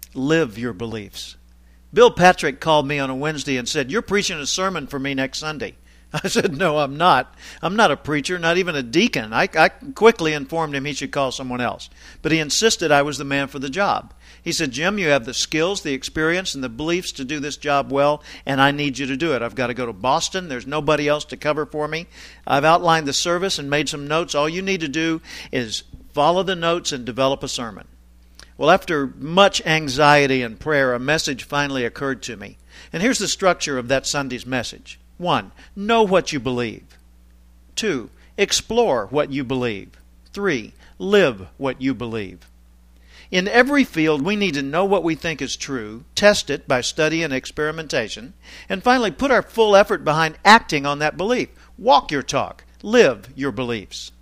Live your beliefs. Bill Patrick called me on a Wednesday and said, "You're preaching a sermon for me next Sunday." I said, "No, I'm not. I'm not a preacher, not even a deacon." I quickly informed him he should call someone else. But he insisted I was the man for the job. He said, "Jim, you have the skills, the experience, and the beliefs to do this job well, and I need you to do it. I've got to go to Boston. There's nobody else to cover for me. I've outlined the service and made some notes. All you need to do is follow the notes and develop a sermon." Well, after much anxiety and prayer, a message finally occurred to me. And here's the structure of that Sunday's message. 1. Know what you believe. 2. Explore what you believe. 3. Live what you believe. In every field, we need to know what we think is true, test it by study and experimentation, and finally put our full effort behind acting on that belief. Walk your talk. Live your beliefs.